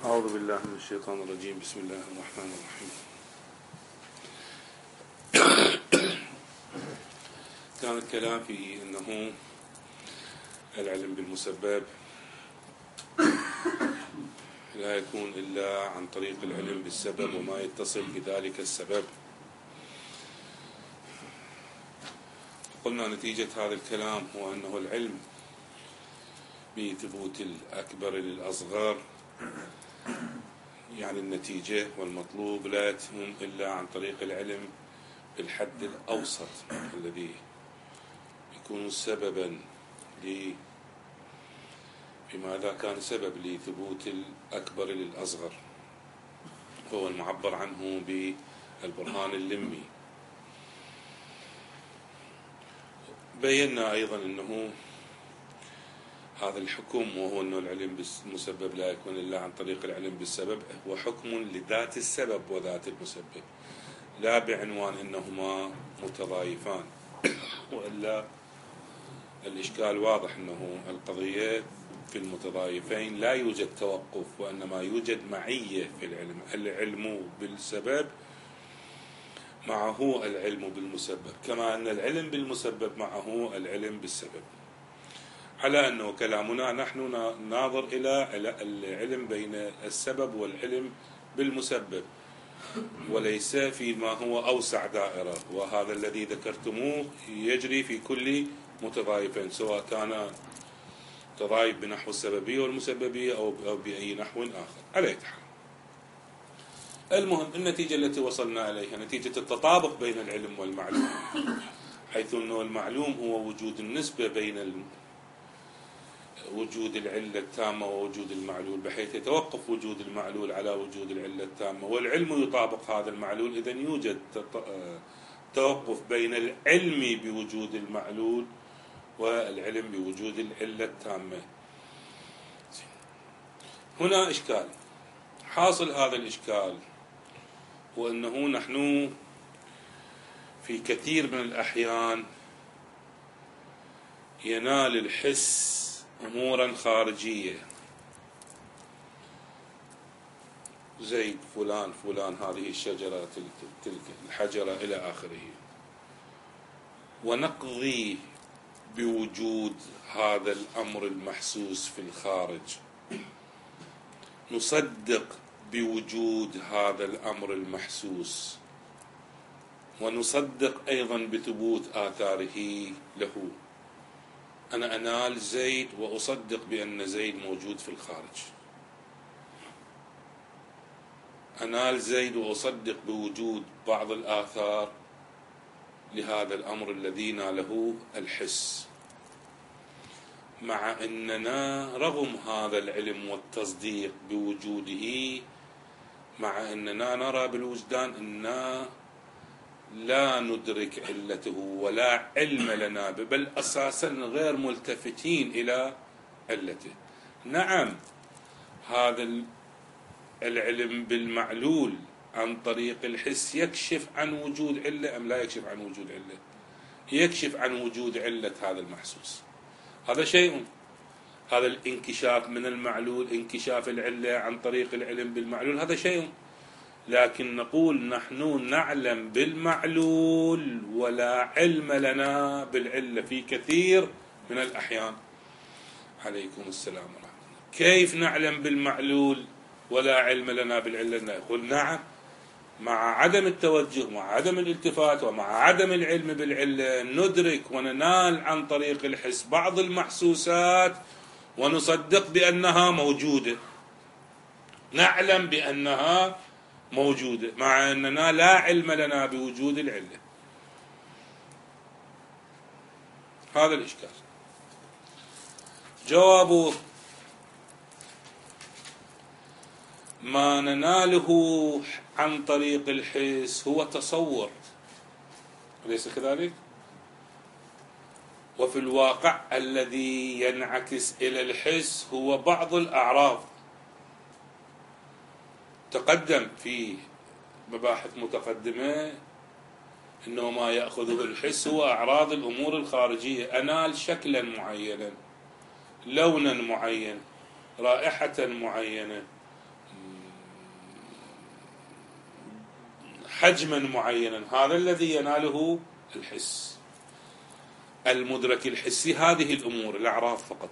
أعوذ بالله من الشيطان الرجيم. بسم الله الرحمن الرحيم. كان الكلام في أنه العلم بالمسبب لا يكون إلا عن طريق العلم بالسبب وما يتصل بذلك السبب. قلنا نتيجة هذا الكلام هو أنه العلم بثبوت الأكبر للأصغر، يعني النتيجة والمطلوب لا يتم إلا عن طريق العلم بالحد الأوسط الذي يكون سببا بماذا كان سبب لثبوت الأكبر للأصغر، هو المعبر عنه بالبرهان اللمي. بينا أيضا أنه هذا الحكم، وهو أن العلم بالمسبب لا يكون إلا عن طريق العلم بالسبب، هو حكم لذات السبب وذات المسبب، لا بعنوان أنهما متضايفان، وإلا الإشكال واضح أنه القضية في المتضايفين لا يوجد توقف، وإنما يوجد معية في العلم، العلم بالسبب معه العلم بالمسبب، كما أن العلم بالمسبب معه العلم بالسبب، على أنه كلامنا نحن ناظر إلى العلم بين السبب والعلم بالمسبب، وليس فيما هو أوسع دائرة، وهذا الذي ذكرتموه يجري في كل متضايفين، سواء كان تضايف بنحو السببية والمسببية أو بأي نحو آخر. على أي حال، المهم النتيجة التي وصلنا إليها نتيجة التطابق بين العلم والمعلوم، حيث أنه المعلوم هو وجود النسبة بين وجود العلة التامة ووجود المعلول، بحيث يتوقف وجود المعلول على وجود العلة التامة، والعلم يطابق هذا المعلول. إذن يوجد توقف بين العلم بوجود المعلول والعلم بوجود العلة التامة. هنا إشكال، حاصل هذا الإشكال هو أنه نحن في كثير من الأحيان ينال الحس أمورا خارجية، زيد فلان فلان، هذه الشجرة تلك الحجرة إلى آخره، ونقضي بوجود هذا الأمر المحسوس في الخارج، نصدق بوجود هذا الأمر المحسوس، ونصدق أيضا بثبوت آثاره له. أنا أنال زيد وأصدق بأن زيد موجود في الخارج، أنال زيد وأصدق بوجود بعض الآثار لهذا الأمر الذي ناله الحس، مع أننا رغم هذا العلم والتصديق بوجوده، مع أننا نرى بالوجدان أننا لا ندرك علته ولا علم لنا به، بل أساسا غير ملتفتين إلى علته. نعم، هذا العلم بالمعلول عن طريق الحس يكشف عن وجود علة أم لا يكشف عن وجود علة؟ يكشف عن وجود علة هذا المحسوس، هذا شيء. هذا الانكشاف من المعلول، انكشاف العلة عن طريق العلم بالمعلول، هذا شيء. لكن نقول نحن نعلم بالمعلول ولا علم لنا بالعلة في كثير من الأحيان. عليكم السلام ورحمة الله. كيف نعلم بالمعلول ولا علم لنا بالعلة؟ نقول نعم، مع عدم التوجه، مع عدم الالتفات، ومع عدم العلم بالعلة، ندرك وننال عن طريق الحس بعض المحسوسات ونصدق بأنها موجودة، نعلم بأنها موجودة، مع أننا لا علم لنا بوجود العلة. هذا الإشكال. جوابه: ما نناله عن طريق الحس هو تصور، أليس كذلك؟ وفي الواقع الذي ينعكس إلى الحس هو بعض الأعراض. تقدم في مباحث متقدمة أنه ما يأخذه الحس هو أعراض الأمور الخارجية، أنال شكلا معينا، لونا معين، رائحة معينة، حجما معينا، هذا الذي يناله الحس. المدرك الحسي هذه الأمور، الأعراض فقط.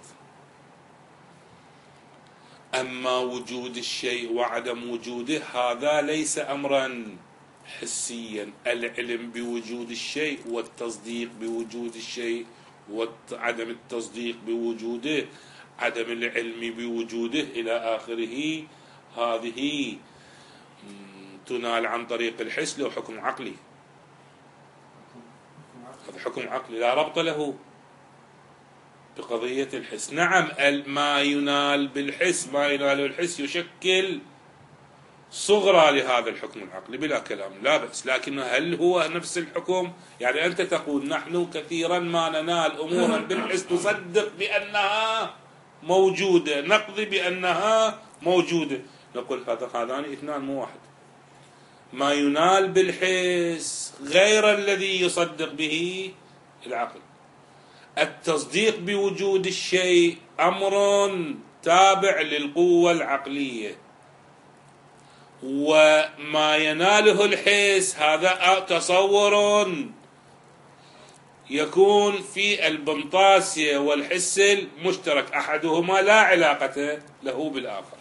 أما وجود الشيء وعدم وجوده هذا ليس أمرا حسيا. العلم بوجود الشيء والتصديق بوجود الشيء وعدم التصديق بوجوده، عدم العلم بوجوده إلى آخره، هذه تنال عن طريق الحس. له حكم عقلي، هذا حكم عقلي لا ربط له بقضية الحس. نعم، ما ينال بالحس، ما يناله الحس يشكل صغرى لهذا الحكم العقلي بلا كلام، لا بأس. لكن هل هو نفس الحكم؟ يعني أنت تقول نحن كثيرا ما ننال أمورا بالحس تصدق بأنها موجودة، نقضي بأنها موجودة. نقول هذان اثنان مو واحد. ما ينال بالحس غير الذي يصدق به العقل. التصديق بوجود الشيء أمر تابع للقوة العقلية، وما يناله الحس هذا تصور يكون في البنطاسية والحس المشترك، أحدهما لا علاقة له بالآخر.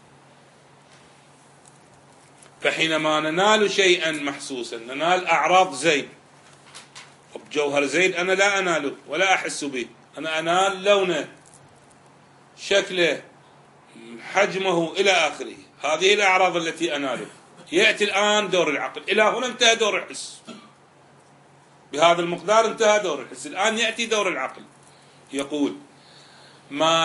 فحينما ننال شيئا محسوسا، ننال أعراض زيد، جوهر زيد أنا لا أناله ولا أحس به، أنا أنال لونه، شكله، حجمه إلى آخره، هذه الأعراض التي أناله. يأتي الآن دور العقل، إلى هنا انتهى دور الحس، بهذا المقدار انتهى دور الحس. الآن يأتي دور العقل، يقول ما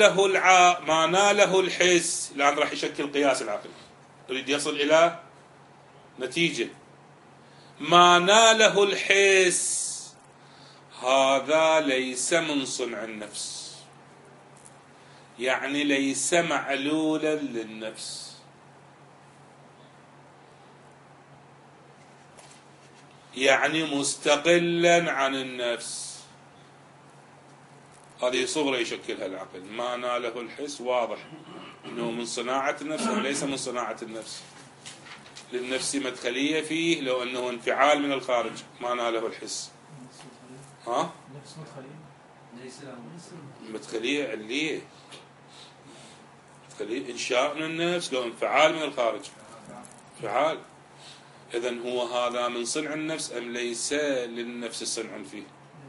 ناله الحس الآن راح يشكل قياس العقل، يريد يصل إلى نتيجة. ما ناله الحس هذا ليس من صنع النفس، يعني ليس معلولا للنفس، يعني مستقلا عن النفس. هذه صغرى يشكلها العقل. ما ناله الحس واضح انه من صناعة النفس او ليس من صناعة النفس. للنفس مدخلية فيه، لو انه انفعال من الخارج ما ناله الحس. ها؟ نفس مدخلية علية، مدخلية انشاء من النفس، لو انفعال من الخارج انفعال. إذن هو هذا من صنع النفس أم ليس للنفس صنع فيه؟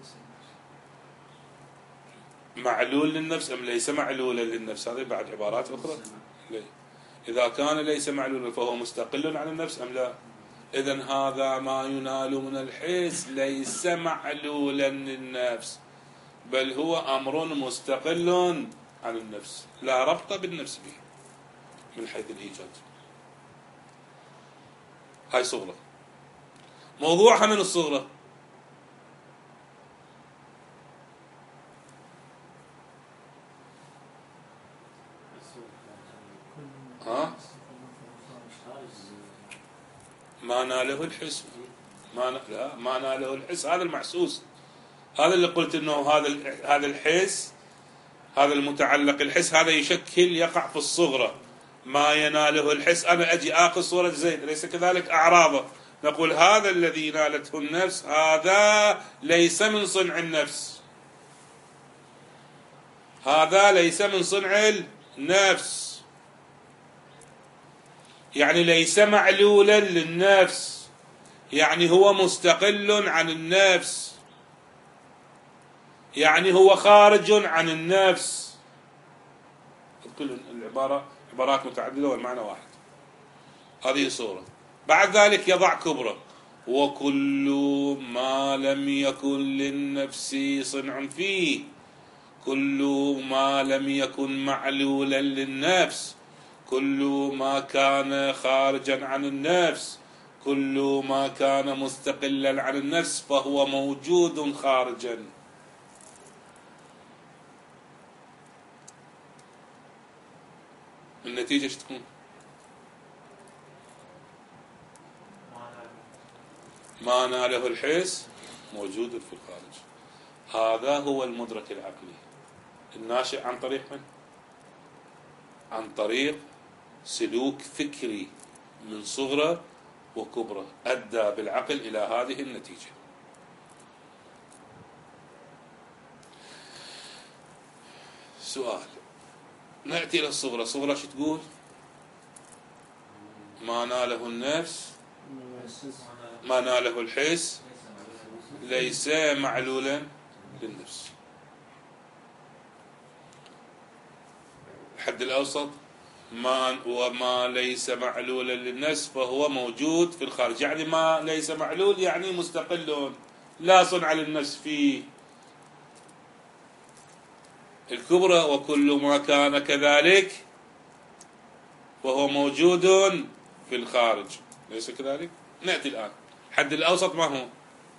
معلول للنفس أم ليس معلولا للنفس؟ هذه بعد عبارات أخرى. إذا كان ليس معلولا فهو مستقل عن النفس أم لا؟ إذن هذا ما ينال من الحس ليس معلولا للنفس، بل هو أمر مستقل عن النفس، لا ربط بالنفس به من حيث الإيجاد. هاي صغرى. موضوعها من الصغرى ما ناله الحس، ما ناله الحس هذا المحسوس، هذا اللي قلت انه هذا الحس، هذا المتعلق الحس، هذا يشكل يقع في الصغرى. ما يناله الحس، انا اجي اخذ صورة زيد، ليس كذلك اعراضه، نقول هذا الذي نالته النفس هذا ليس من صنع النفس، هذا ليس من صنع النفس، يعني ليس معلولا للنفس، يعني هو مستقل عن النفس، يعني هو خارج عن النفس. كل العبارة عبارات متعددة والمعنى واحد. هذه صورة. بعد ذلك يضع كبرى: وكل ما لم يكن للنفس صنع فيه، كل ما لم يكن معلولا للنفس، كل ما كان خارجا عن النفس، كل ما كان مستقلا عن النفس فهو موجود خارجا. النتيجة ايش تكون؟ ما ناله الحس موجود في الخارج. هذا هو المدرك العقلي الناشئ عن طريق من؟ عن طريق سلوك فكري من صغرى وكبرى أدى بالعقل إلى هذه النتيجة. سؤال، نأتي إلى الصغرى. الصغرى شو تقول؟ ما ناله النفس، ما ناله الحس ليس معلولا للنفس. الحد الأوسط وما ليس معلولا للنفس فهو موجود في الخارج، يعني ما ليس معلول يعني مستقل لا صنع للنفس فيه. الكبرى وكل ما كان كذلك وهو موجود في الخارج، ليس كذلك؟ نأتي الآن. الحد الأوسط ما هو؟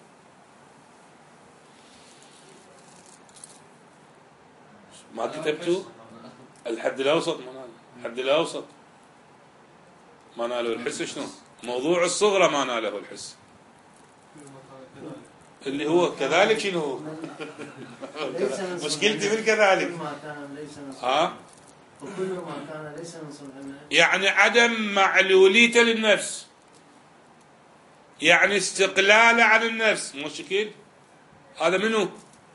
ما كتبتوا؟ الحد الأوسط ما ناله. الحد الأوسط ما ناله الحس شنو؟ موضوع الصغرى ما ناله الحس، اللي هو كذلك. شنو هو؟ مشكلتي من كذلك. وكل ما كان ليس من صنع، يعني عدم معلوليته للنفس، يعني استقلاله عن النفس. مشكل هذا منه؟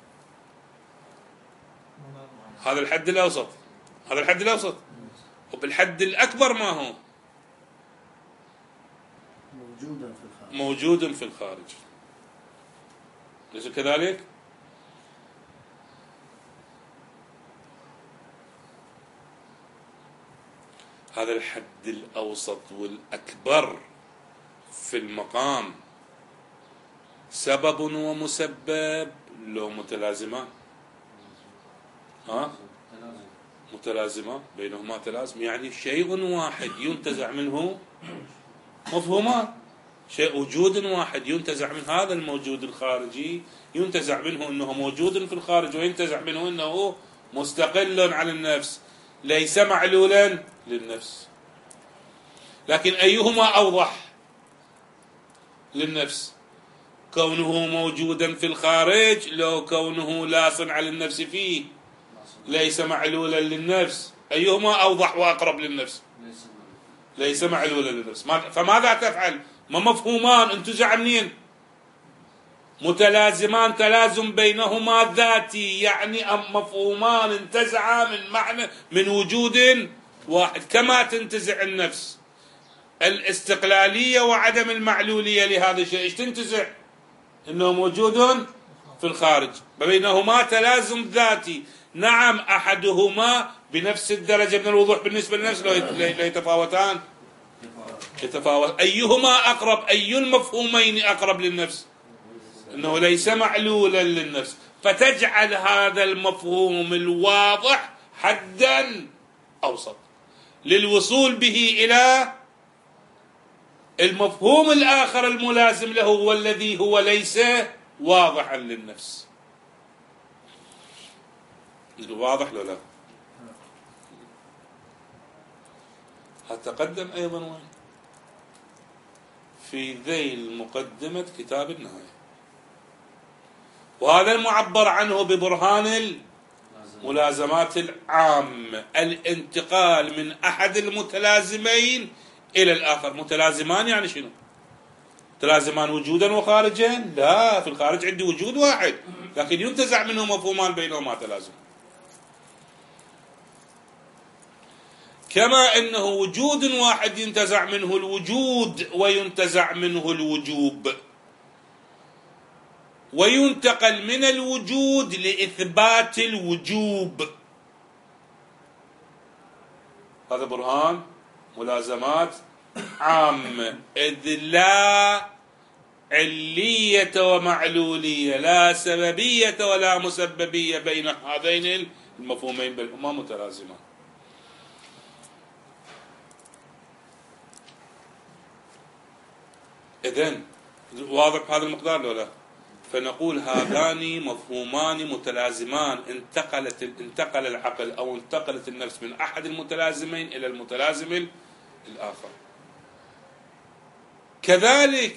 هذا الحد الأوسط. هذا الحد الأوسط. وبالحد الأكبر ما هو؟ موجود في الخارج، ليس كذلك؟ هذا الحد الأوسط والأكبر في المقام سبب ومسبب لو متلازمان؟ متلازمان بينهما تلازم، يعني شيء واحد ينتزع منه مفهومان. شيء وجود واحد ينتزع من هذا الموجود الخارجي، ينتزع منه أنه موجود في الخارج، وينتزع منه أنه مستقل عن النفس ليس معلولا للنفس. لكن أيهما أوضح للنفس؟ كونه موجودا في الخارج لو كونه لا صنع للنفس فيه ليس معلولا للنفس؟ أيهما أوضح وأقرب للنفس؟ ليس معلولا للنفس. فماذا تفعل؟ ما مفهومان انتزع منين؟ متلازمان، تلازم بينهما ذاتي، يعني مفهومان انتزعا من معنى من وجود واحد. كما تنتزع النفس الاستقلالية وعدم المعلولية لهذا الشيء، ايش تنتزع؟ انه موجود في الخارج، بينهما تلازم ذاتي. نعم أحدهما بنفس الدرجة من الوضوح بالنسبة للنفس، لا يتفاوتان، يتفاوت. أيهما أقرب؟ أي المفهومين أقرب للنفس؟ أنه ليس معلولا للنفس، فتجعل هذا المفهوم الواضح حدا أوسط للوصول به إلى المفهوم الآخر الملازم له، والذي هو ليس واضحا للنفس. واضح لو لا؟ هتقدم أيضا وين؟ في ذيل مقدمة كتاب النهاية، وهذا المعبر عنه ببرهان الملازمات العامة، الانتقال من أحد المتلازمين إلى الآخر. متلازمان يعني شنو؟ متلازمان وجودا وخارجا؟ لا، في الخارج عندي وجود واحد لكن ينتزع منه مفهومان بينهما تلازم. كما أنه وجود واحد ينتزع منه الوجود وينتزع منه الوجوب، وينتقل من الوجود لإثبات الوجوب. هذا برهان ملازمات عامة، إذ لا علية ومعلولية، لا سببية ولا مسببية بين هذين المفهومين، بل هما متلازمان. إذن واضح هذا المقدار لو لا؟ فنقول هذان مفهومان متلازمان، انتقل العقل أو انتقلت النفس من أحد المتلازمين إلى المتلازم الآخر. كذلك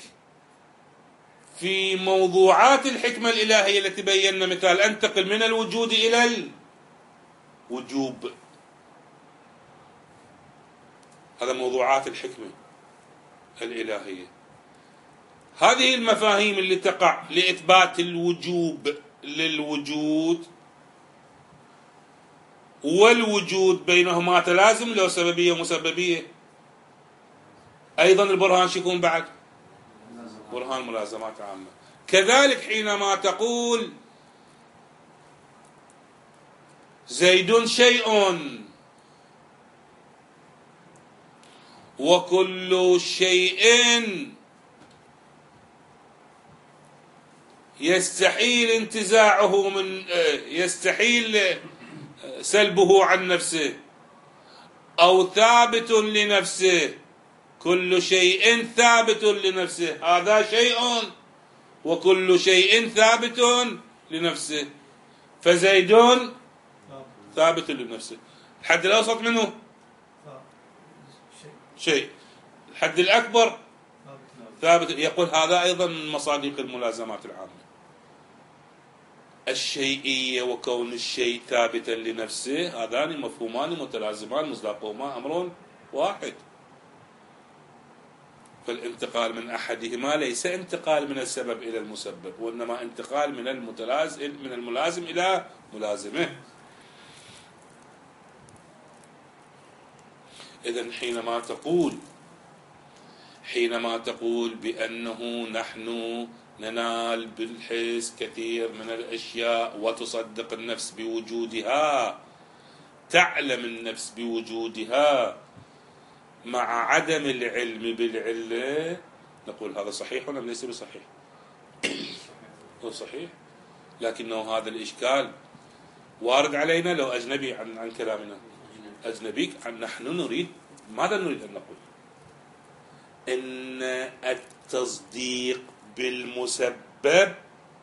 في موضوعات الحكمة الإلهية التي بينا، مثال أنتقل من الوجود إلى الوجوب. هذا موضوعات الحكمة الإلهية. هذه المفاهيم اللي تقع لإثبات الوجوب للوجود والوجود بينهما تلازم لو سببية ومسببية. أيضا البرهان شو يكون بعد؟ برهان ملازمات عامة. كذلك حينما تقول زيد شيء وكل شيء يستحيل انتزاعه من يستحيل سلبه عن نفسه أو ثابت لنفسه، كل شيء ثابت لنفسه، هذا شيء وكل شيء ثابت لنفسه، فزيد ثابت لنفسه. الحد الأوسط منه شيء، الحد الأكبر ثابت. يقول هذا أيضا من مصادق الملازمات العامة، الشيئية وكون الشيء ثابتا لنفسه، هذان مفهومان متلازمان مصداقهما أمر واحد. فالانتقال من أحدهما ليس انتقال من السبب إلى المسبب، وإنما انتقال من الملازم إلى ملازمه. إذن حينما تقول بأنه نحن ننال بالحس كثير من الأشياء وتصدق النفس بوجودها، تعلم النفس بوجودها مع عدم العلم بالعلة، نقول هذا صحيح ولا ليس بصحيح؟ هو صحيح، لكنه هذا الإشكال وارد علينا لو أجنبي عن كلامنا. أجنبي نحن نريد، ماذا نريد أن نقول؟ إن التصديق بالمسبب،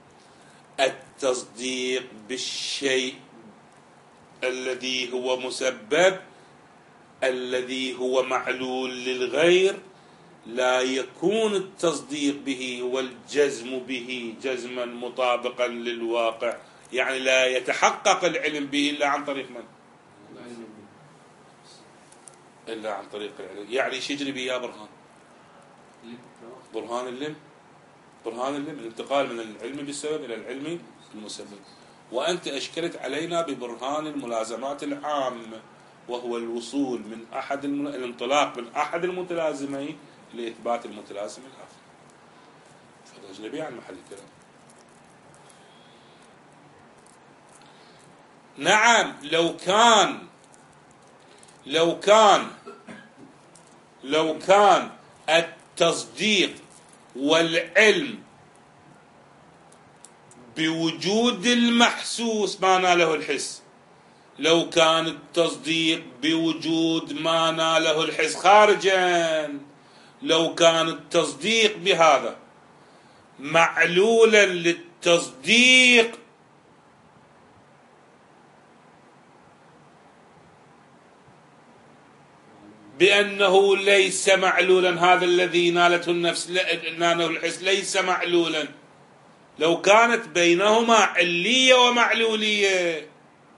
التصديق بالشيء الذي هو مسبب الذي هو معلول للغير، لا يكون التصديق به والجزم به جزما مطابقا للواقع، يعني لا يتحقق العلم به إلا عن طريق من؟ إلا عن طريق العلم. يعني شجري به يا برهان؟ برهان اللم، الانتقال من العلم بالسبب إلى العلم بالمسبب. وأنت أشكلت علينا ببرهان الملازمات العامة، وهو الوصول من الانطلاق من أحد المتلازمين لإثبات المتلازم الآخر. هذا أجنبي عن محل الكلام. نعم، لو كان التصديق والعلم بوجود المحسوس ما ناله الحس، لو كان التصديق بوجود ما ناله الحس خارجا، لو كان التصديق بهذا معلولا للتصديق بأنه ليس معلولا، هذا الذي نالته النفس ناله الحس ليس معلولا، لو كانت بينهما علية ومعلولية،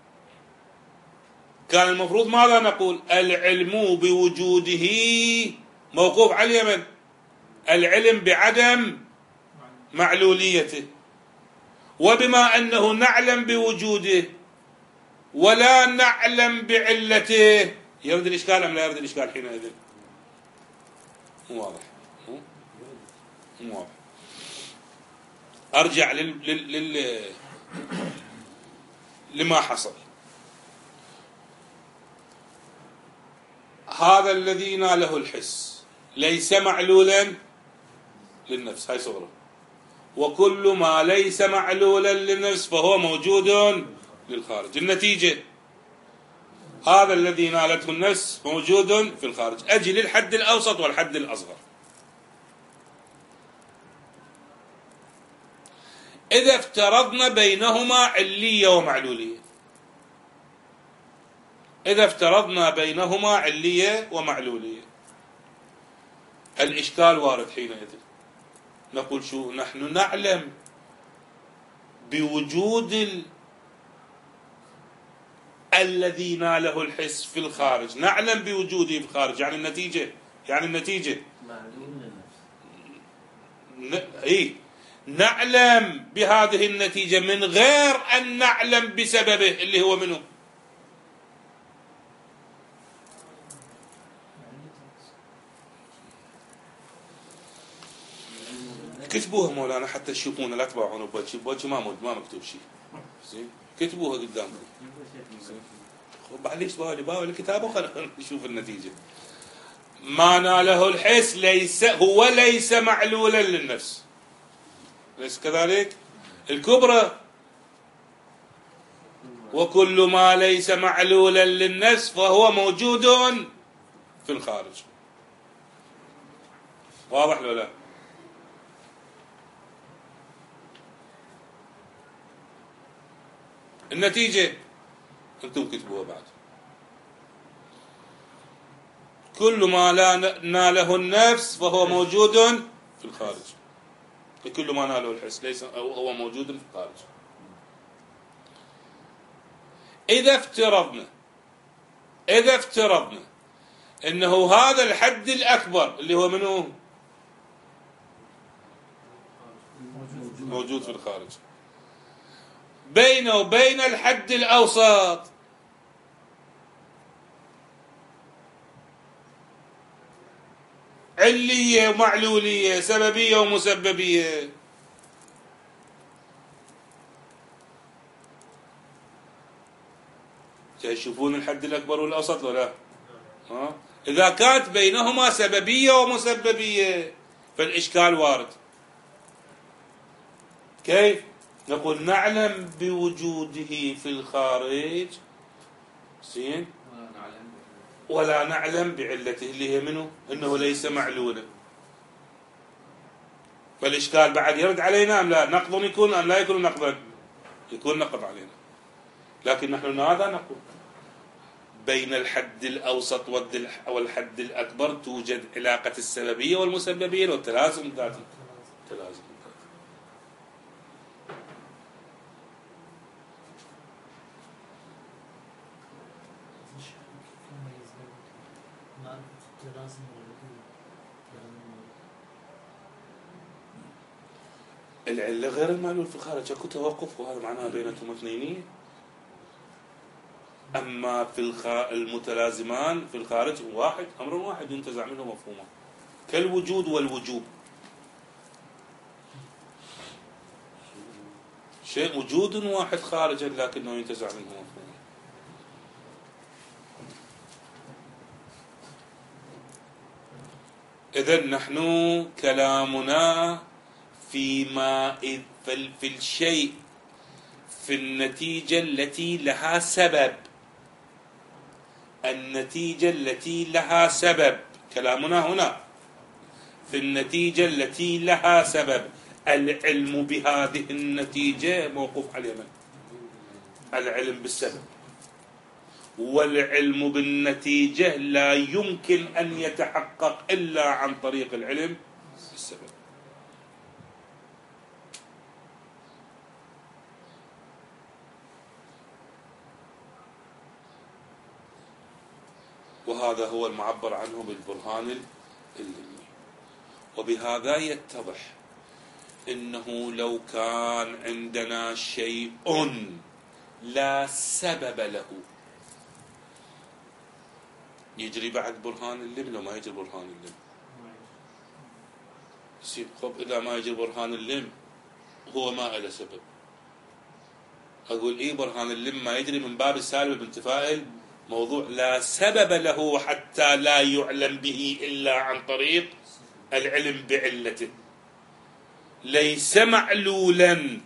كان المفروض ماذا نقول؟ العلم بوجوده موقوف على اليمن، العلم بعدم معلوليته. وبما أنه نعلم بوجوده ولا نعلم بعلته، يرد الإشكال أم لا يرد الإشكال حينئذ؟ مو واضح. أرجع لما حصل. هذا الذي ناله الحس ليس معلولا للنفس، هاي صغره، وكل ما ليس معلولا للنفس فهو موجود للخارج. النتيجة هذا الذي نالته النفس موجود في الخارج. أجي للحد الأوسط والحد الأصغر. إذا افترضنا بينهما علية ومعلولية، الإشكال وارد حينئذ. نقول شو؟ نحن نعلم بوجود الذي ناله الحس في الخارج، نعلم بوجوده في الخارج، يعني النتيجة معلوم للنفس. نعلم بهذه النتيجة من غير أن نعلم بسببه اللي هو منه. كتبوها مولانا حتى تشوفونا، لا تباعون بوجه ما مكتوب شيء. زين كتبوها قدامكم. بعد ليش باعوا الكتاب وخلينا نشوف النتيجة. ما ناله الحس ليس معلولا للنفس، ليس كذلك؟ الكبرى وكل ما ليس معلولا للنفس فهو موجود في الخارج. واضح لو لا؟ النتيجة أنتم كتبوها بعد. كل ما لا ناله النفس فهو موجود في الخارج. كل ما ناله الحس ليس هو موجود في الخارج. إذا افترضنا أنه هذا الحد الأكبر اللي هو منه موجود في الخارج، بينه وبين الحد الأوسط علية ومعلولية، سببية ومسببية. تشوفون الحد الأكبر والأوسط ولا لا؟ إذا كانت بينهما سببية ومسببية فالإشكال وارد. كيف؟ نقول نعلم بوجوده في الخارج، زين، ولا نعلم بعلته اللي هي منه انه ليس معلولا. فالاشكال بعد يرد علينا ام لا؟ نقض يكون ام لا يكون نقضا؟ يكون نقض علينا. لكن نحن ماذا نقول؟ بين الحد الاوسط والحد الاكبر توجد علاقة السببية والمسببية والتلازم الذاتي. تلازم. العلة غير المعلول في الخارج، اكو توقف، وهذا معناها بينتهم اثنينية. اما في المتلازمان في الخارج واحد، امر واحد ينتزع منه مفهوما، كالوجود والوجوب. شيء وجود واحد خارجا لكنه ينتزع منه مفهوما. إذن نحن كلامنا في الشيء، في النتيجة التي لها سبب. النتيجة التي لها سبب، كلامنا هنا في النتيجة التي لها سبب. العلم بهذه النتيجة موقوف على من؟ العلم بالسبب. والعلم بالنتيجة لا يمكن أن يتحقق إلا عن طريق العلم بالسبب. وهذا هو المعبر عنه بالبرهان العلمي. وبهذا يتضح إنه لو كان عندنا شيء لا سبب له يجري بعد برهان اللم لو ما يجري برهان اللم. خب إذا ما يجري برهان اللم هو ما له سبب، أقول برهان اللم ما يجري من باب السالب بانتفاء الموضوع، لا سبب له حتى لا يعلم به إلا عن طريق العلم بعلته. ليس معلولا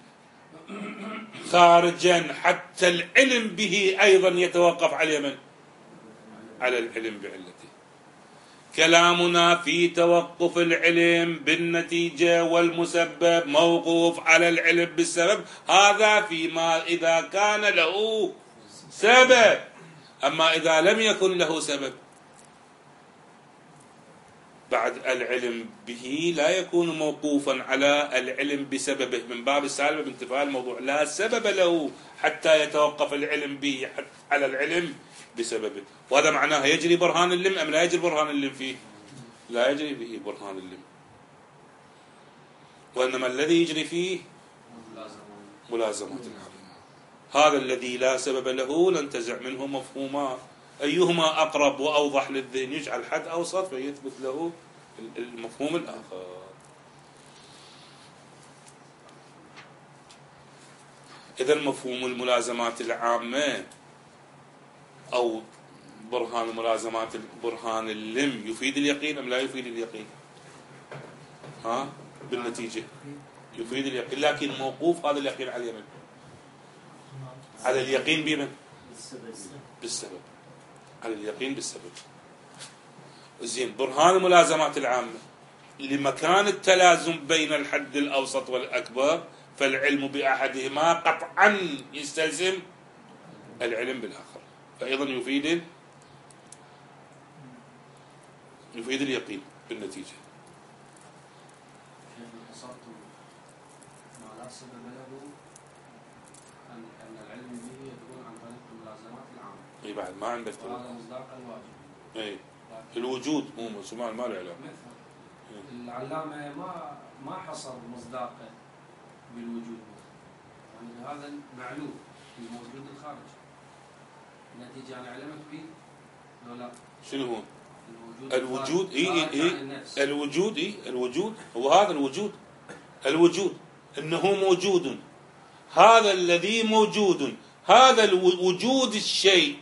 خارجا حتى العلم به أيضا يتوقف على من؟ على العلم بعلته. كلامنا في توقف العلم بالنتيجة والمسبب موقوف على العلم بالسبب، هذا فيما إذا كان له سبب. أما إذا لم يكن له سبب بعد العلم به لا يكون موقوفا على العلم بسببه، من باب السالبة بانتفاء الموضوع، لا سبب له حتى يتوقف العلم به على العلم بسببه. وهذا معناه يجري برهان اللم أم لا يجري برهان اللم فيه؟ لا يجري به برهان اللم، وإنما الذي يجري فيه ملازمات العامة. هذا الذي لا سبب له ننتزع منه مفهوما، أيهما أقرب وأوضح للذهن يجعل حد أوسط فيثبت له المفهوم الآخر. إذا مفهوم الملازمات العامة أو برهان اللم يفيد اليقين أم لا يفيد اليقين؟ بالنتيجة يفيد اليقين، لكن موقوف هذا اليقين على من؟ على اليقين بمن؟ بالسبب. على اليقين بالسبب. زين، برهان الملازمات العامة لمكان التلازم بين الحد الأوسط والأكبر، فالعلم بأحدهما قطعا يستلزم العلم بالآخر، فأيضا يفيد اليقين بالنتيجة. ما لا سبب له أن العلم به يكون عن طريق الملازمات العامة. اي بعد ما عندك هذا مصداق الواجب. اي الوجود مو مسمى ما له علاقة. العلامة ما حصر مصداقه بالوجود، يعني هذا معلوم الموجود الخارج. النتيجة أنا علمت به لو لا. شنو هو؟ الوجود. الوجود هو هذا الوجود انه موجود، هذا الذي موجود، هذا الوجود الشيء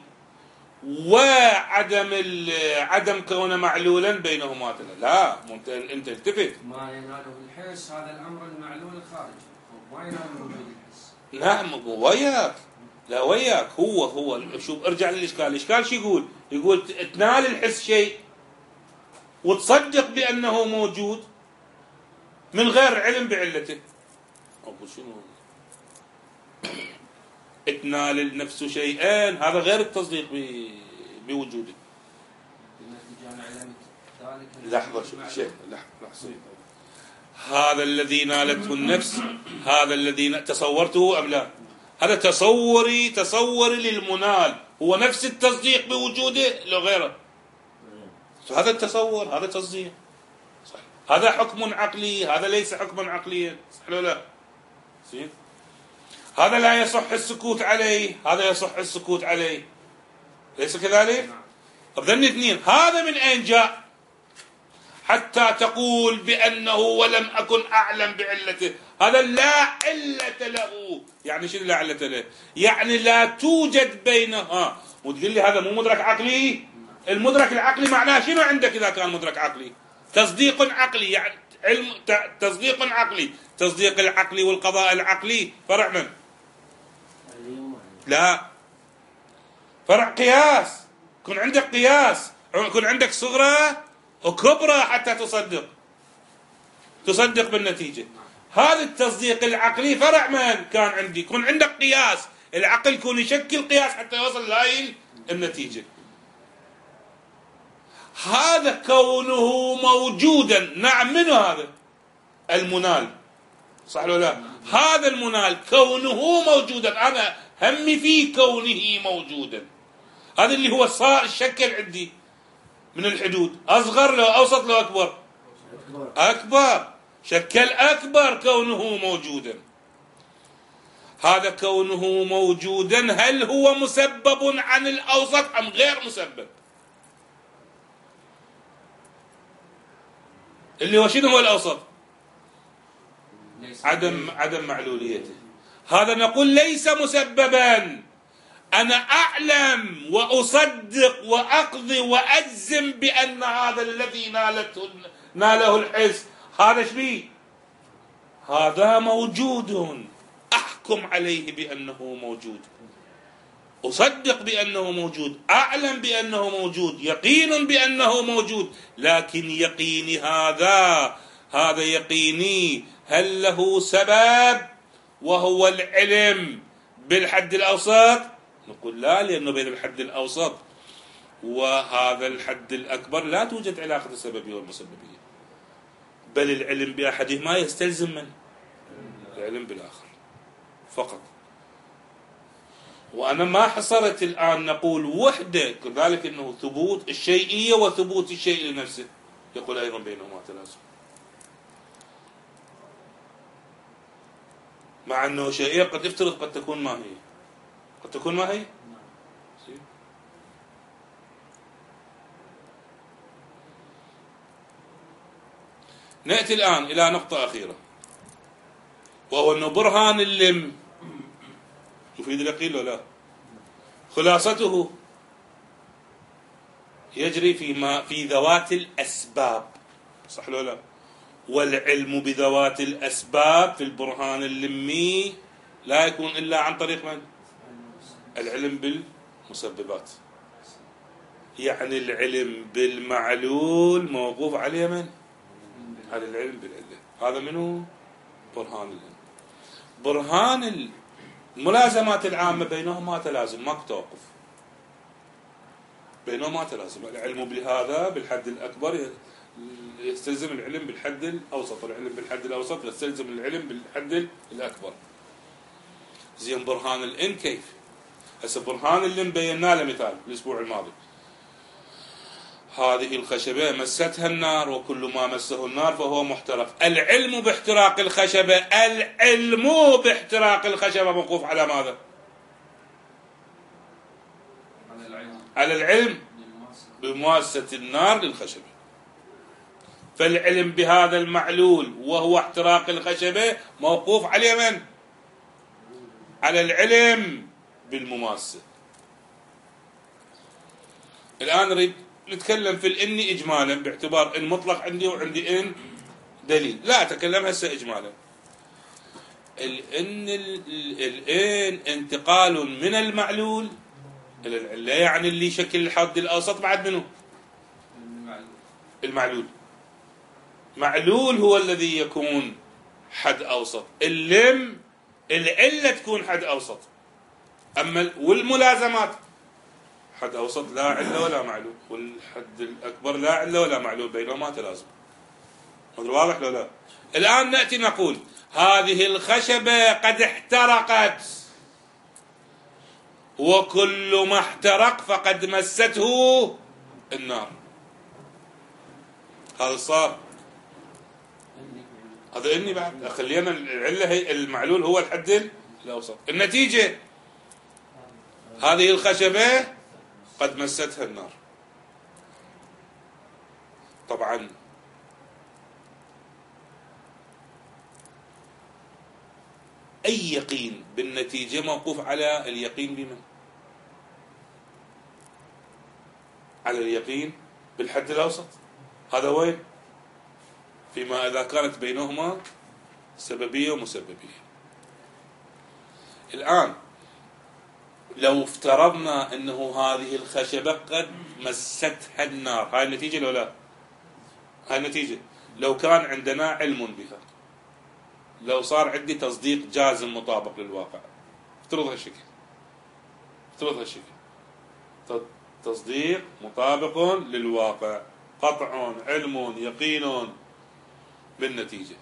وعدم كونه معلولا بينهما. لا انت التفت. ما يناله الحس هذا الامر المعلول الخارجي، ما يناله وجود الحس. نعم وياك، لا وياك هو شوف ارجع الاشكال شو يقول تنال الحس شيء وتصدق بانه موجود من غير علم بعلته. أقول شنو؟ تنال النفس شيئين، هذا غير التصديق بوجوده. لحظة شيء لحظة. هذا الذي نالته النفس، هذا الذي تصورته أم لا؟ هذا تصوري للمنال، هو نفس التصديق بوجوده لو غيره. هذا التصور، هذا تصديق. صح. هذا حكم عقلي، هذا ليس حكما عقليا، صح ولا لا؟ زين. هذا لا يصح السكوت عليه، هذا يصح السكوت عليه، ليس كذلك؟ ذن اثنين، هذا من أين جاء حتى تقول بأنه ولم أكن أعلم بعلته؟ هذا لا علة له. يعني شنو لا علة له؟ يعني لا توجد بينها. وتقول لي هذا مو مدرك عقلي؟ المدرك العقلي معناه شنو عندك إذا كان مدرك عقلي؟ تصديق عقلي، يعني علم تصديق عقلي. تصديق العقلي والقضاء العقلي فرع من؟ لا، فرع قياس. يكون عندك قياس، يكون عندك صغرى وكبرى حتى تصدق بالنتيجة. هذا التصديق العقلي فرع من كان عندي؟ يكون عندك قياس، العقل يكون يشكل قياس حتى يوصل لهاي النتيجة. هذا كونه موجودا، نعم، منه هذا المنال، صح ولا لا؟ هذا المنال كونه موجودا، أنا همي فيه كونه موجودا. هذا اللي هو صار الشكل عندي من الحدود، أصغر لو أوسط لو أكبر؟ أكبر، شكل أكبر كونه موجودا. هذا كونه موجودا هل هو مسبب عن الأوسط أم غير مسبب؟ اللي هو شنو هو الأوسط؟ عدم معلوليته. هذا نقول ليس مسببا. أنا أعلم وأصدق وأقضي وأجزم بأن هذا الذي ناله الحس هذا شبيه؟ هذا موجود، أحكم عليه بأنه موجود، أصدق بأنه موجود، أعلم بأنه موجود، يقين بأنه موجود. لكن يقيني هذا يقيني هل له سبب وهو العلم بالحد الأوسط؟ نقول لا، لأنه بين الحد الأوسط وهذا الحد الأكبر لا توجد علاقة السببية والمسببية، بل العلم بأحدهما يستلزم من العلم بالآخر فقط. وأنا ما حصلت الآن نقول وحدة، كذلك أنه ثبوت الشيئية وثبوت الشيء لنفسه، يقول أيضا بينهما تلازم، مع أنه شيئية قد افترض قد تكون ما هي، قد تكون ما هي. نأتي الآن إلى نقطة أخيرة، وهو أنه برهان اللم يفيد اليقين ولا لا؟ خلاصته يجري في ذوات الأسباب، صح ولا لا؟ والعلم بذوات الأسباب في البرهان اللمي لا يكون إلا عن طريق من؟ العلم بالمسببات. يعني العلم بالمعلول موقوف عليه من؟ على العلم بالعلة. هذا منه برهان العلم. برهان الملازمات العامة بينهما تلازم، ماكو توقف، بينهما تلازم. العلم بهذا بالحد الأكبر يستلزم العلم بالحد الأوسط، والعلم بالحد الأوسط يستلزم العلم بالحد الأكبر. زين برهان الإن كيف؟ هسه برهان اللي بينا له مثال الأسبوع الماضي، هذه الخشبة مستها النار وكل ما مسه النار فهو محترق. العلم باحتراق الخشبة، العلم باحتراق الخشبة موقوف على ماذا؟ على العلم بمواسة النار للخشبة. فالعلم بهذا المعلول وهو احتراق الخشبة موقوف على من؟ على العلم بالمماسة. الآن نريد نتكلم في الإني إجمالا، باعتبار إن مطلق عندي وعندي إن دليل، لا أتكلم هسه إجمالا. الإن انتقال من المعلول إلى العلة، يعني اللي يشكل الحد الأوسط بعد منه المعلول. معلول هو الذي يكون حد أوسط، اللم العلة تكون حد أوسط. أما والملازمات حد أوسط لا علة ولا معلول، والحد الأكبر لا علة ولا معلول، بينهما تلازم. هذا واضح ولا لا؟ الآن نأتي نقول هذه الخشبة قد احترقت، وكل ما احترق فقد مسته النار. هذا صار، هذا إني بعد خلينا العلة هي المعلول هو الحد الأوسط. النتيجة هذه الخشبة قد مستها النار. طبعا أي يقين بالنتيجة موقوف على اليقين بمن؟ على اليقين بالحد الأوسط. هذا وين؟ فيما إذا كانت بينهما سببية ومسببية. الآن لو افترضنا أنه هذه الخشبة قد مستها النار، هاي النتيجة لو لا؟ هاي النتيجة لو كان عندنا علم بها، لو صار عندي تصديق جازم مطابق للواقع، افترض هالشكل، افترض هالشكل، تصديق مطابق للواقع، قطع علم يقين بالنتيجة.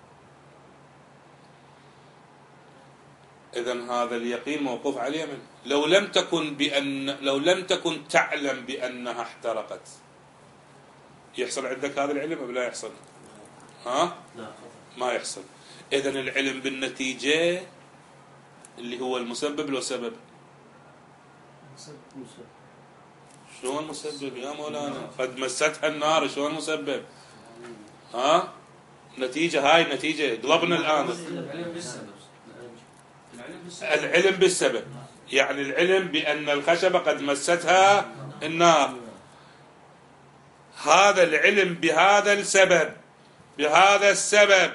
إذن هذا اليقين موقوف عليه من؟ لو لم تكن تعلم بأنها احترقت، يحصل عندك هذا العلم أو لا يحصل؟ ها؟ ما يحصل. إذن العلم بالنتيجة اللي هو المسبب لو سبب؟ شلون مسبب يا مولانا؟ قد مستها النار، شلون مسبب؟ ها؟ نتيجة، هاي النتيجة قلبنا الآن. العلم بالسبب، يعني العلم بأن الخشبة قد مستها النار، هذا العلم بهذا السبب، بهذا السبب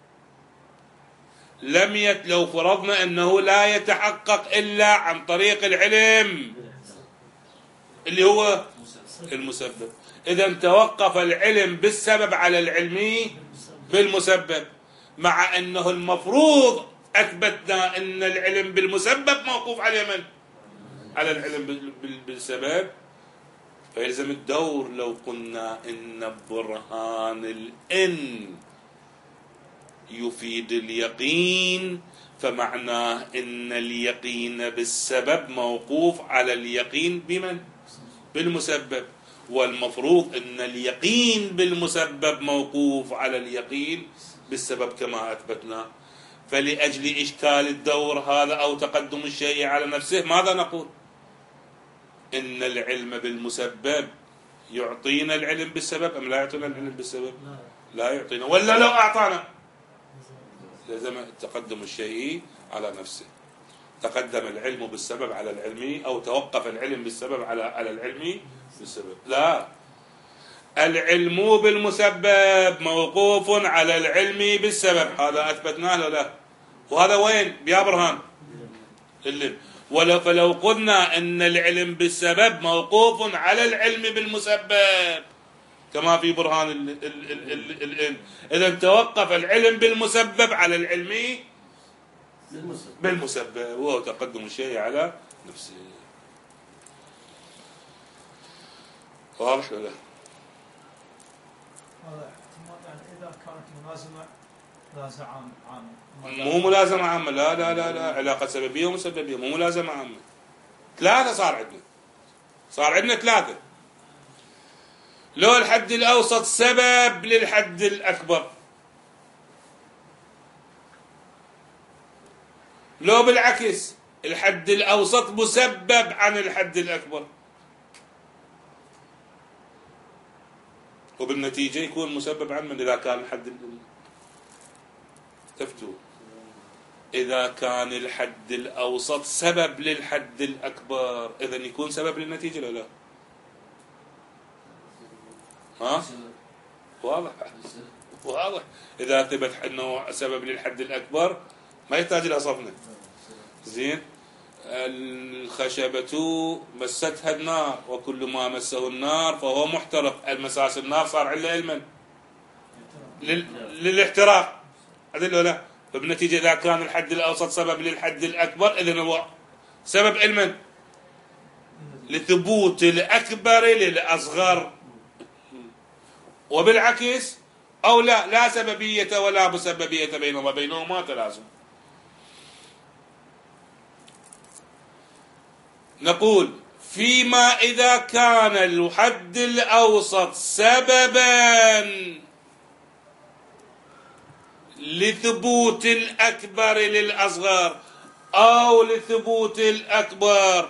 لو فرضنا أنه لا يتحقق إلا عن طريق العلم اللي هو المسبب. إذن توقف العلم بالسبب على العلم بالمسبب، مع أنه المفروض أثبتنا أن العلم بالمسبب موقوف على من؟ على العلم بالسبب. فيلزم الدور لو قلنا إن برهان الإن يفيد اليقين، فمعناه إن اليقين بالسبب موقوف على اليقين بمن؟ بالمسبب. والمفروض أن اليقين بالمسبب موقوف على اليقين بالسبب كما أثبتنا. فلأجل إشكال الدور هذا أو تقدم الشيء على نفسه ماذا نقول؟ إن العلم بالمسبب يعطينا العلم بالسبب أم لا يعطينا العلم بالسبب؟ لا يعطينا. ولا لو أعطانا لازم تقدم الشيء على نفسه. تقدم العلم بالسبب على العلم، أو توقف العلم بالسبب على العلم بالسبب. لا، العلم بالمسبب موقوف على العلم بالسبب، هذا أثبتناه له. لا، وهذا وين؟ بيا برهان اللي فلو قلنا أن العلم بالسبب موقوف على العلم بالمسبب كما في برهان الإن، إذا توقف العلم بالمسبب على العلم بالمسبب، وهو تقدم الشيء على نفسه. واضح ولا لا؟ هذا احتمال يعني إذا كانت ملازمة ملازمة عامة. مو ملازمة عامة، لا لا لا لا، علاقة سببية ومسببية، مو ملازمة عامة. ثلاثة صار عندنا ثلاثة. لو الحد الأوسط سبب للحد الأكبر، لو بالعكس الحد الأوسط مسبب عن الحد الأكبر، وبالنتيجة يكون مسبب عن من إذا كان الحد تفتو. إذا كان الحد الأوسط سبب للحد الأكبر، إذن يكون سبب للنتيجة ولا لا؟ ها؟ واضح. إذا ثبت أنه سبب للحد الأكبر ما يحتاج إلى صفنة. زين، الخشبة مستها النار، وكل ما مسه النار فهو محترق. المساس النار صار علة علما للاحتراق، هذا ولا؟ فبالنتيجة إذا كان الحد الأوسط سبب للحد الأكبر، إذن هو سبب علما لثبوت الأكبر للأصغر. وبالعكس أو لا سببية ولا مسببية بينهما تلازم. نقول فيما إذا كان الحد الأوسط سببا لثبوت الأكبر للأصغر أو لثبوت الأكبر،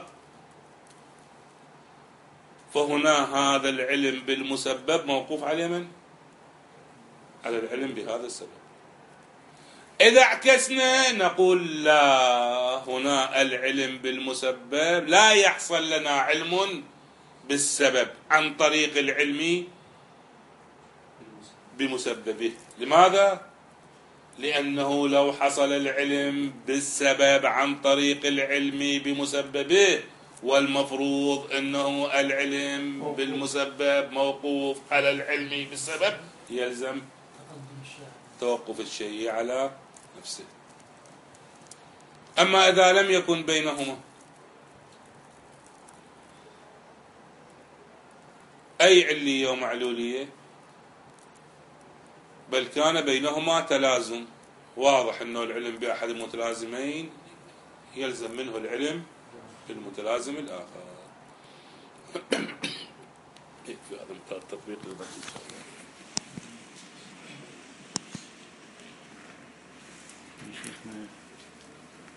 فهنا هذا العلم بالمسبب موقوف على من؟ على العلم بهذا السبب. إذا عكسنا نقول لا، هنا العلم بالمسبب لا يحصل لنا علم بالسبب عن طريق العلم بمسببه. لماذا؟ لأنه لو حصل العلم بالسبب عن طريق العلم بمسببه، والمفروض أنه العلم بالمسبب موقوف على العلم بالسبب، يلزم توقف الشيء على نفسه. أما إذا لم يكن بينهما أي علية ومعلولية، بل كان بينهما تلازم، واضح أنه العلم بأحد المتلازمين يلزم منه العلم بالمتلازم الآخر. يكفي هذا مثال تطبيق للبحث إن شاء الله.